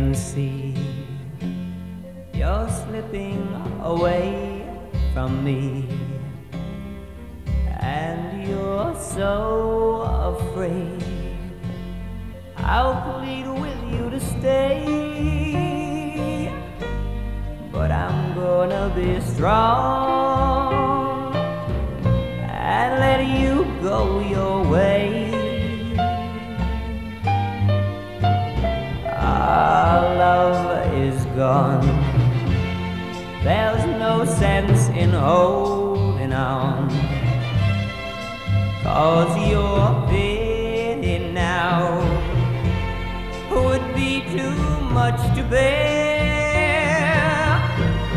can see you're slipping away from me, and you're so afraid. I'll plead with you to stay, but I'm gonna be strong and let you go your way. Our love is gone. There's no sense in holding on, 'cause your pity now would be too much to bear.